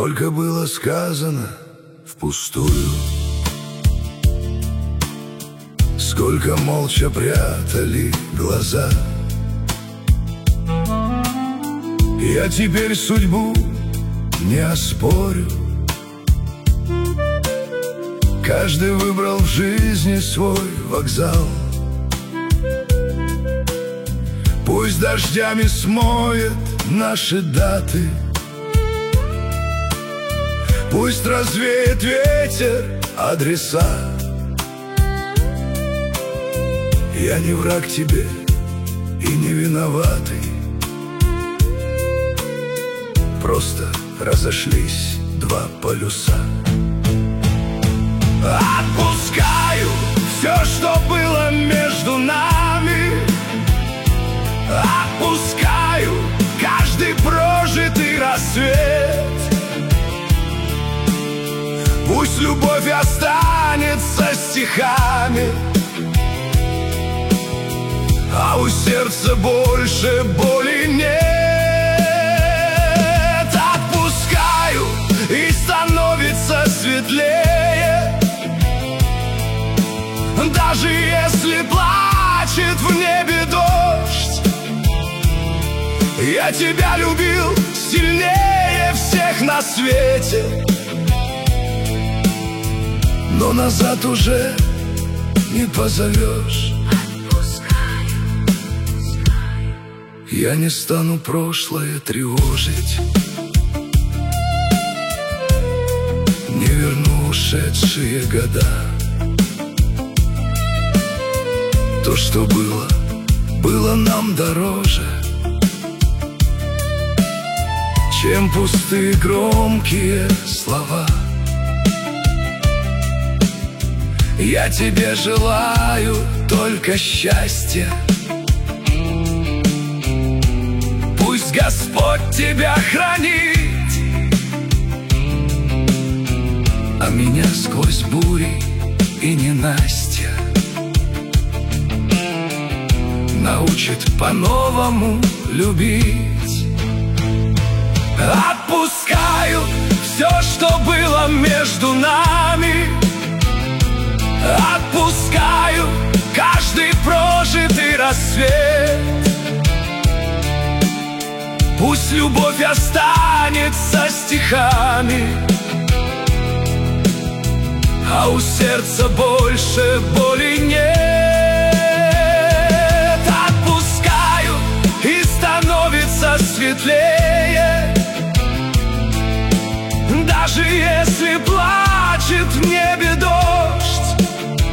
Сколько было сказано впустую, сколько молча прятали глаза. Я теперь судьбу не оспорю, каждый выбрал в жизни свой вокзал. Пусть дождями смоет наши даты, пусть развеет ветер адреса. Я не враг тебе и не виноватый, просто разошлись два полюса. Отпускаю все, что было между нами, отпускаю каждый прожитый рассвет. Пусть любовь останется стихами, а у сердца больше боли нет. Отпускаю, и становится светлее, даже если плачет в небе дождь. Я тебя любил сильнее всех на свете, но назад уже не позовешь. Я не стану прошлое тревожить, не верну ушедшие года. То, что было, было нам дороже, чем пустые громкие слова. Я тебе желаю только счастья, пусть Господь тебя хранит, а меня сквозь бури и ненастья научит по-новому любить. Отпускаю все, что было между нами, отпускаю каждый прожитый рассвет. Пусть любовь останется стихами, а у сердца больше боли нет. Отпускаю, и становится светлее, даже если плачет в небе дождь.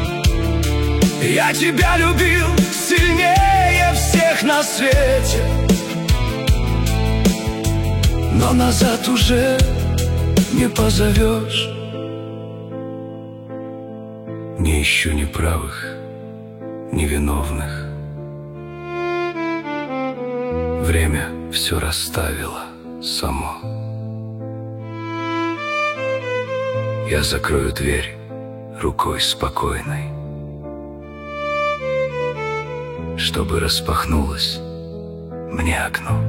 Я тебя любил сильнее всех на свете, но назад уже не позовешь. Не ищу ни правых, ни виновных. Время все расставило само. Я закрою дверь рукой спокойной, чтобы распахнулось мне окно.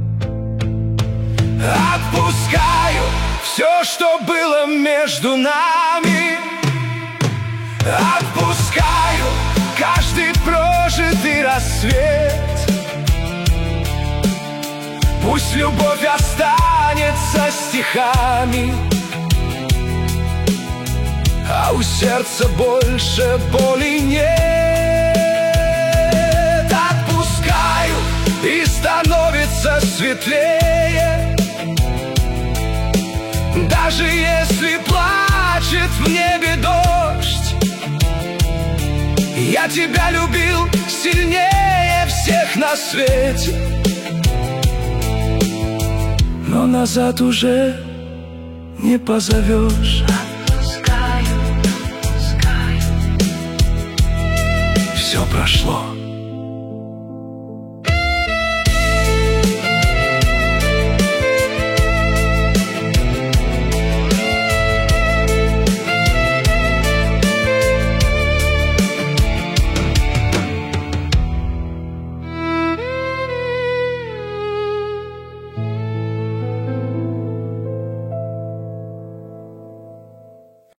Отпускаю все, что было между нами, отпускаю каждый прожитый рассвет. Пусть любовь останется стихами, а у сердца больше боли нет. Отпускаю, и становится светлее, даже если плачет в небе дождь. Я тебя любил сильнее всех на свете, но назад уже не позовешь. Отпускаю. Все прошло.